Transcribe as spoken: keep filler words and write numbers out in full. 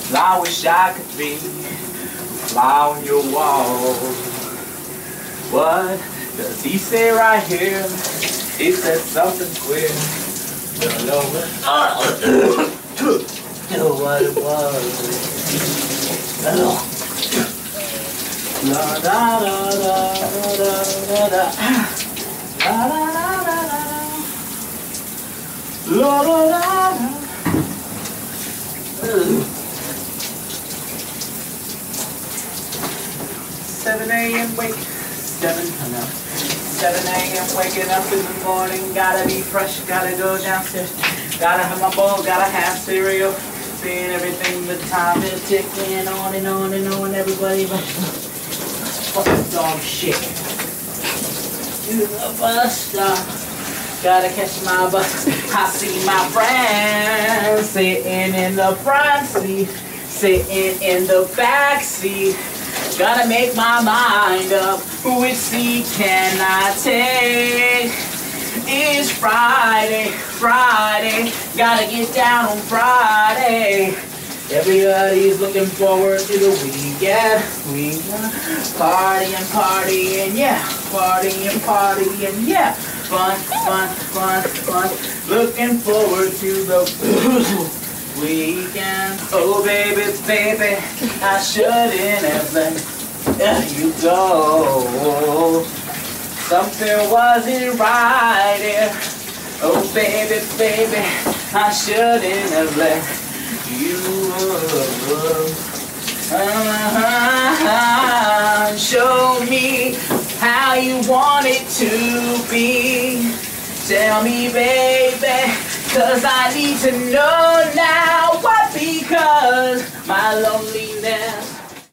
I wish I could be fly on your wall. What does he say right here? He said something queer. Don't know what, know what it was. La da da da da da da. La da da da da. La da da da. seven a m wake, seven, I know. seven a m waking up in the morning, gotta be fresh, gotta go downstairs, gotta have my bowl, gotta have cereal, seeing everything, the time is ticking on and on and on, everybody, but fucking dog shit. To the bus stop, gotta catch my bus, I see my friends sitting in the front seat, sitting in the back seat. Gotta make my mind up, which seat can I take? It's Friday, Friday, gotta get down on Friday. Everybody's looking forward to the weekend. Weekend, partying, partying, yeah, partying, partying, yeah. Fun, fun, fun, fun, looking forward to the weekend. Oh baby, baby, I shouldn't have let you go. Something wasn't right here. Oh baby, baby, I shouldn't have let you go. Uh-huh. Show me how you want it to be. Tell me, baby, 'cause I need to know now. What? Because my loneliness